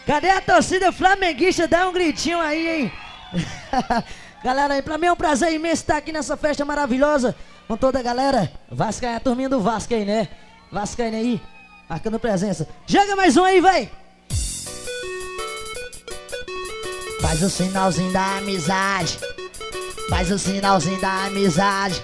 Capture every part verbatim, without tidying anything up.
Cadê a torcida flamenguista? Dá um gritinho aí, hein? Galera, pra mim é um prazer imenso estar aqui nessa festa maravilhosa com toda a galera. Vascaína, a turminha do Vasco aí, né? Vascaína aí, marcando presença. Joga mais um aí, vai! Faz o sinalzinho da amizade. Faz o sinalzinho da amizade.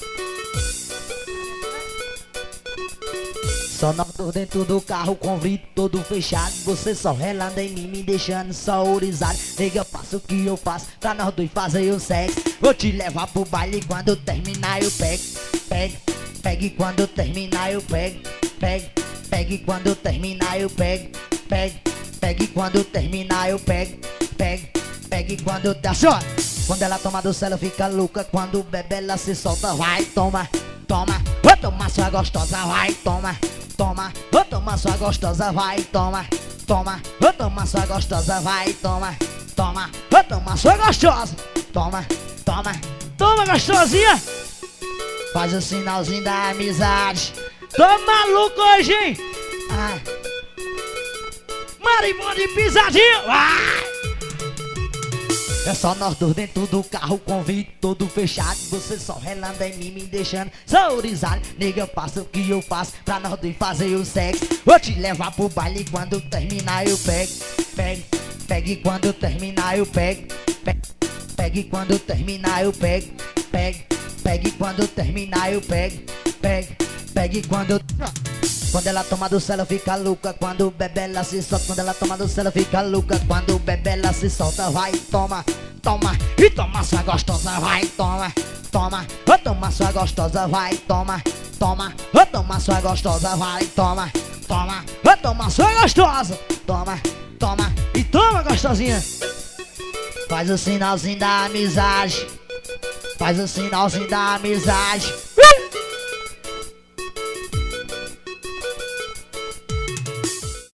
Só nós dois dentro do carro com o vidro todo fechado. Você só relando em mim, me deixando só orizado. Nega, faço o que eu faço pra nós dois fazer o sexo. Vou te levar pro baile quando terminar eu pego. Pegue, pegue quando terminar eu pego. Pegue, pegue quando terminar eu pego. Pegue, pegue quando terminar eu pego. Pegue, pegue quando tá só. Quando ela toma do céu ela fica louca. Quando bebe ela se solta. Vai, toma, toma. Vou tomar sua gostosa, vai, toma. Toma, vou tomar sua gostosa, vai, toma. Toma, vou tomar sua gostosa, vai, toma. Toma, vou tomar sua gostosa. Toma, toma, toma gostosinha. Faz o sinalzinho da amizade. Tô maluco hoje, hein? Ah. Marimbondo e pisadinho, vai! É só nós dois dentro do carro com o vidro todo fechado. Você só relando em mim, me deixando saurizado. Nega, faça o que eu faço pra nós dois fazer o sexo. Vou te levar pro baile quando terminar eu pego. Pegue, pegue quando terminar eu pego. Pegue, pegue quando terminar eu pego. Pegue, pegue quando terminar eu pego. Pegue, pegue quando... Quando ela toma do céu ela fica louca. Quando bebe ela se solta. Quando ela toma do céu ela fica louca. Quando bebe ela se solta. Vai, toma, toma. E toma sua gostosa, vai, toma. Toma, vou tomar sua gostosa, vai, toma. Toma, vou tomar sua gostosa, vai, toma. Toma, vou tomar sua gostosa. Toma, toma. E toma gostosinha. Faz o sinalzinho da amizade. Faz o sinalzinho da amizade.